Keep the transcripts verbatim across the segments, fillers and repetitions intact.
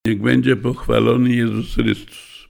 Niech będzie pochwalony Jezus Chrystus.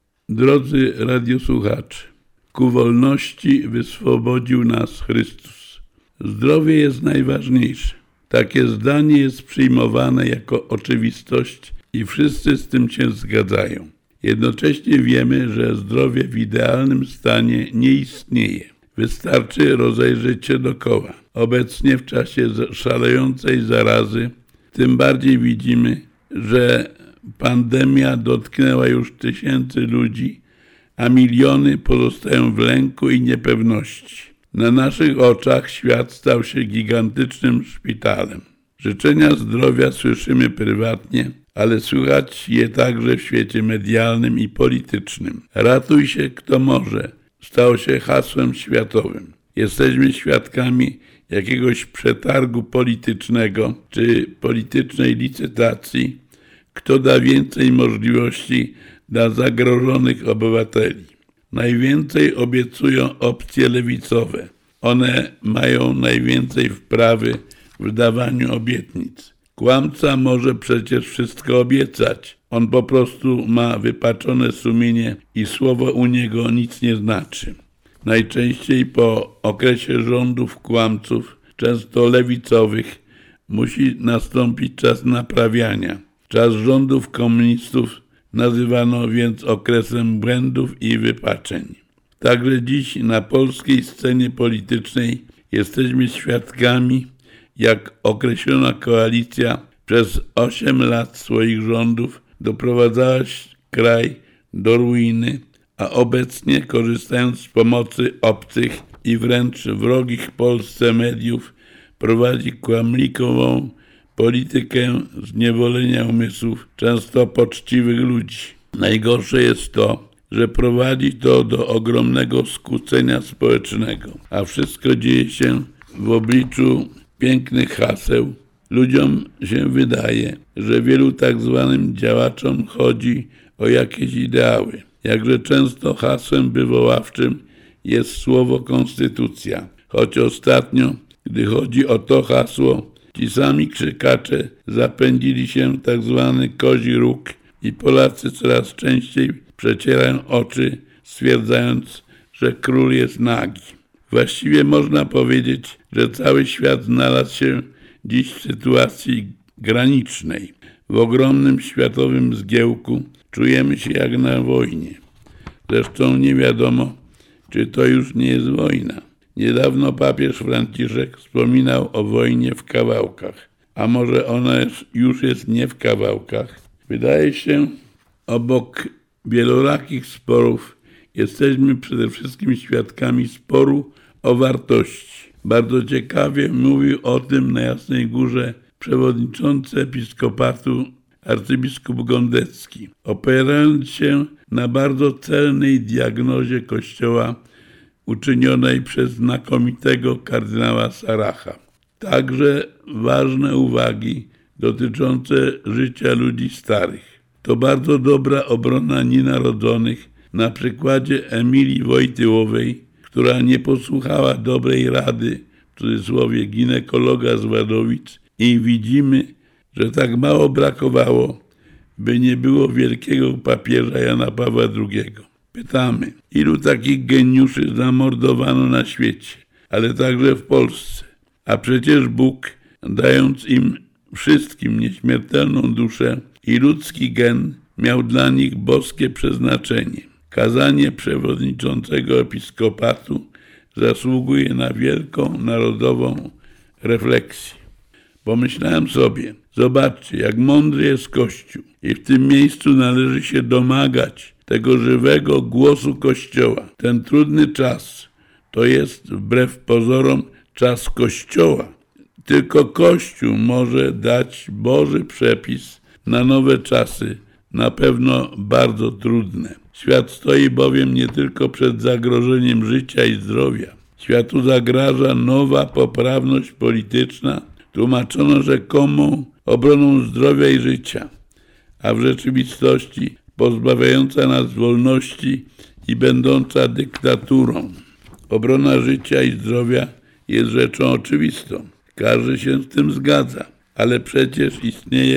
Drodzy radiosłuchacze, ku wolności wyswobodził nas Chrystus. Zdrowie jest najważniejsze. Takie zdanie jest przyjmowane jako oczywistość i wszyscy z tym się zgadzają. Jednocześnie wiemy, że zdrowie w idealnym stanie nie istnieje. Wystarczy rozejrzeć się dookoła. Obecnie w czasie szalejącej zarazy tym bardziej widzimy, że pandemia dotknęła już tysięcy ludzi, a miliony pozostają w lęku i niepewności. Na naszych oczach świat stał się gigantycznym szpitalem. Życzenia zdrowia słyszymy prywatnie, ale słychać je także w świecie medialnym i politycznym. Ratuj się kto może stało się hasłem światowym. Jesteśmy świadkami jakiegoś przetargu politycznego czy politycznej licytacji, kto da więcej możliwości dla zagrożonych obywateli. Najwięcej obiecują opcje lewicowe. One mają najwięcej wprawy w dawaniu obietnic. Kłamca może przecież wszystko obiecać. On po prostu ma wypaczone sumienie i słowo u niego nic nie znaczy. Najczęściej po okresie rządów kłamców, często lewicowych, musi nastąpić czas naprawiania. Czas rządów komunistów nazywano więc okresem błędów i wypaczeń. Także dziś na polskiej scenie politycznej jesteśmy świadkami, jak określona koalicja przez osiem lat swoich rządów doprowadzała kraj do ruiny, a obecnie, korzystając z pomocy obcych i wręcz wrogich Polsce mediów, prowadzi kłamlikową politykę zniewolenia umysłów często poczciwych ludzi. Najgorsze jest to, że prowadzi to do ogromnego skłócenia społecznego, a wszystko dzieje się w obliczu pięknych haseł. Ludziom się wydaje, że wielu tak zwanym działaczom chodzi o jakieś ideały. Jakże często hasłem wywoławczym jest słowo konstytucja, choć ostatnio, gdy chodzi o to hasło, ci sami krzykacze zapędzili się w tak zwany kozi róg i Polacy coraz częściej przecierają oczy, stwierdzając, że król jest nagi. Właściwie można powiedzieć, że cały świat znalazł się dziś w sytuacji granicznej. W ogromnym światowym zgiełku czujemy się jak na wojnie. Zresztą nie wiadomo, czy to już nie jest wojna. Niedawno papież Franciszek wspominał o wojnie w kawałkach. A może ona już jest nie w kawałkach? Wydaje się, obok wielorakich sporów jesteśmy przede wszystkim świadkami sporu o wartości. Bardzo ciekawie mówił o tym na Jasnej Górze przewodniczący episkopatu arcybiskup Gondecki, opierając się na bardzo celnej diagnozie Kościoła uczynionej przez znakomitego kardynała Saracha. Także ważne uwagi dotyczące życia ludzi starych. To bardzo dobra obrona nienarodzonych na przykładzie Emilii Wojtyłowej, która nie posłuchała dobrej rady, w cudzysłowie ginekologa z Wadowic, i widzimy, że tak mało brakowało, by nie było wielkiego papieża Jana Pawła drugiego. Pytamy, ilu takich geniuszy zamordowano na świecie, ale także w Polsce. A przecież Bóg, dając im wszystkim nieśmiertelną duszę i ludzki gen, miał dla nich boskie przeznaczenie. Kazanie przewodniczącego episkopatu zasługuje na wielką narodową refleksję. Pomyślałem sobie, zobaczcie, jak mądry jest Kościół i w tym miejscu należy się domagać tego żywego głosu Kościoła. Ten trudny czas to jest wbrew pozorom czas Kościoła. Tylko Kościół może dać Boży przepis na nowe czasy, na pewno bardzo trudne. Świat stoi bowiem nie tylko przed zagrożeniem życia i zdrowia. Światu zagraża nowa poprawność polityczna, tłumaczono rzekomą obroną zdrowia i życia, a w rzeczywistości pozbawiająca nas wolności i będąca dyktaturą. Obrona życia i zdrowia jest rzeczą oczywistą. Każdy się z tym zgadza, ale przecież istnieje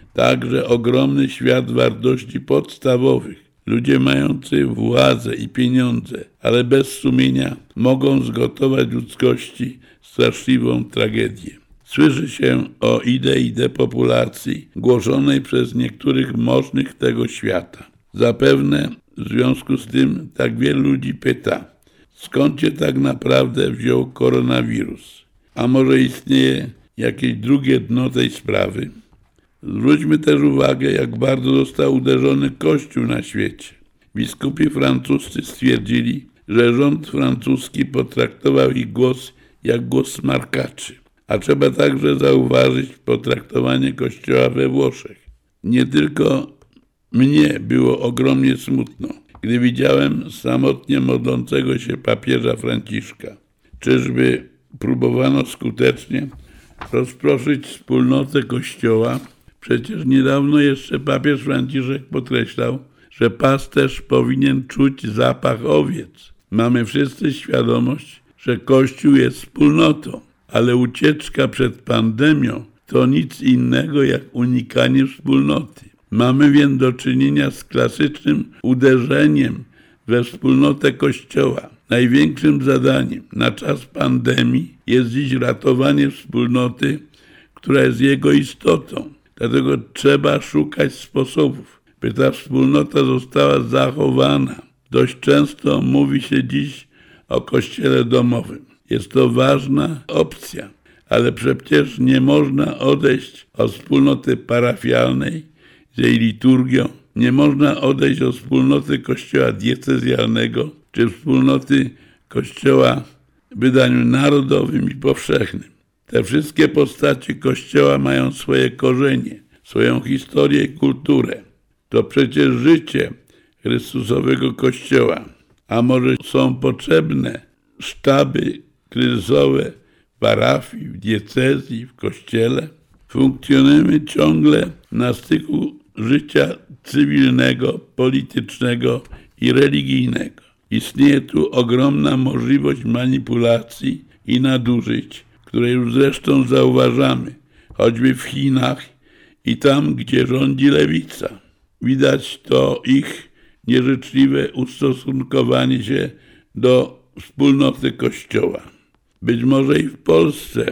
także ogromny świat wartości podstawowych. Ludzie mający władzę i pieniądze, ale bez sumienia, mogą zgotować ludzkości straszliwą tragedię. Słyszy się o idei depopulacji głoszonej przez niektórych możnych tego świata. Zapewne w związku z tym tak wielu ludzi pyta, skąd się tak naprawdę wziął koronawirus? A może istnieje jakieś drugie dno tej sprawy? Zwróćmy też uwagę, jak bardzo został uderzony Kościół na świecie. Biskupi francuscy stwierdzili, że rząd francuski potraktował ich głos jak głos smarkaczy. A trzeba także zauważyć potraktowanie Kościoła we Włoszech. Nie tylko mnie było ogromnie smutno, gdy widziałem samotnie modlącego się papieża Franciszka. Czyżby próbowano skutecznie rozproszyć wspólnotę Kościoła? Przecież niedawno jeszcze papież Franciszek podkreślał, że pasterz powinien czuć zapach owiec. Mamy wszyscy świadomość, że Kościół jest wspólnotą, ale ucieczka przed pandemią to nic innego jak unikanie wspólnoty. Mamy więc do czynienia z klasycznym uderzeniem we wspólnotę Kościoła. Największym zadaniem na czas pandemii jest dziś ratowanie wspólnoty, która jest jego istotą. Dlatego trzeba szukać sposobów, by ta wspólnota została zachowana. Dość często mówi się dziś o kościele domowym. Jest to ważna opcja, ale przecież nie można odejść od wspólnoty parafialnej z jej liturgią. Nie można odejść od wspólnoty kościoła diecezjalnego czy wspólnoty kościoła w wydaniu narodowym i powszechnym. Te wszystkie postacie Kościoła mają swoje korzenie, swoją historię i kulturę. To przecież życie Chrystusowego Kościoła. A może są potrzebne sztaby kryzysowe w parafii, w diecezji, w Kościele? Funkcjonujemy ciągle na styku życia cywilnego, politycznego i religijnego. Istnieje tu ogromna możliwość manipulacji i nadużyć, które już zresztą zauważamy, choćby w Chinach i tam, gdzie rządzi lewica. Widać to ich nieżyczliwe ustosunkowanie się do wspólnoty Kościoła. Być może i w Polsce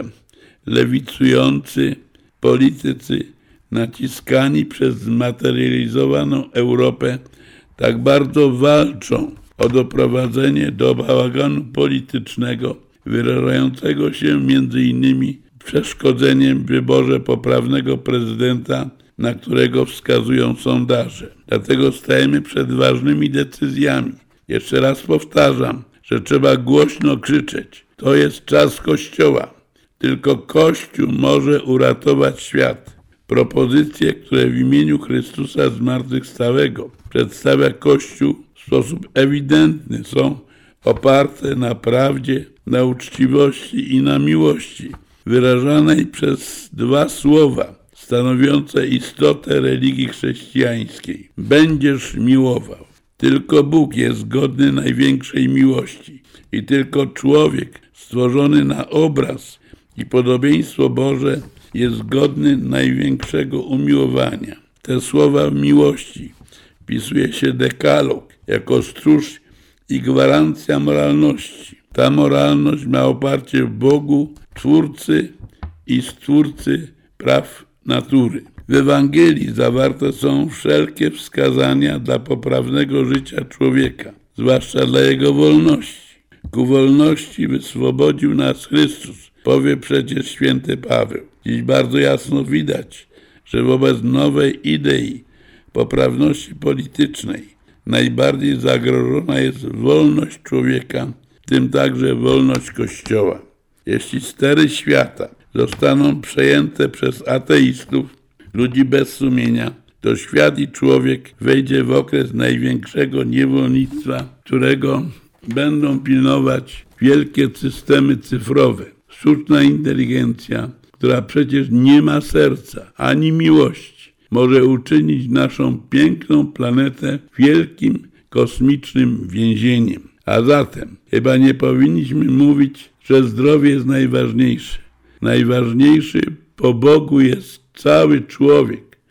lewicujący politycy naciskani przez zmaterializowaną Europę tak bardzo walczą o doprowadzenie do bałaganu politycznego, wyrażającego się między innymi przeszkodzeniem w wyborze poprawnego prezydenta, na którego wskazują sondaże. Dlatego stajemy przed ważnymi decyzjami. Jeszcze raz powtarzam, że trzeba głośno krzyczeć. To jest czas Kościoła. Tylko Kościół może uratować świat. Propozycje, które w imieniu Chrystusa Zmartwychwstałego przedstawia Kościół, w sposób ewidentny są oparte na prawdzie, na uczciwości i na miłości, wyrażanej przez dwa słowa stanowiące istotę religii chrześcijańskiej. Będziesz miłował. Tylko Bóg jest godny największej miłości i tylko człowiek stworzony na obraz i podobieństwo Boże jest godny największego umiłowania. Te słowa miłości wpisuje się dekalog jako stróż i gwarancja moralności. Ta moralność ma oparcie w Bogu, Twórcy i Stwórcy praw natury. W Ewangelii zawarte są wszelkie wskazania dla poprawnego życia człowieka, zwłaszcza dla jego wolności. Ku wolności wyswobodził nas Chrystus, powie przecież święty Paweł. Dziś bardzo jasno widać, że wobec nowej idei poprawności politycznej najbardziej zagrożona jest wolność człowieka, w tym także wolność Kościoła. Jeśli stery świata zostaną przejęte przez ateistów, ludzi bez sumienia, to świat i człowiek wejdzie w okres największego niewolnictwa, którego będą pilnować wielkie systemy cyfrowe. Sztuczna inteligencja, która przecież nie ma serca ani miłości, może uczynić naszą piękną planetę wielkim kosmicznym więzieniem. A zatem chyba nie powinniśmy mówić, że zdrowie jest najważniejsze. Najważniejszy po Bogu jest cały człowiek.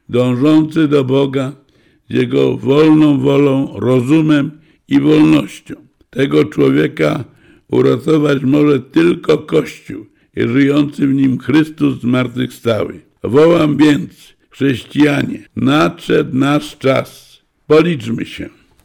dążący do Boga z Jego wolną wolą, rozumem i wolnością. Tego człowieka uratować może tylko Kościół i żyjący w nim Chrystus zmartwychwstały. Wołam więc, chrześcijanie, nadszedł nasz czas. Policzmy się.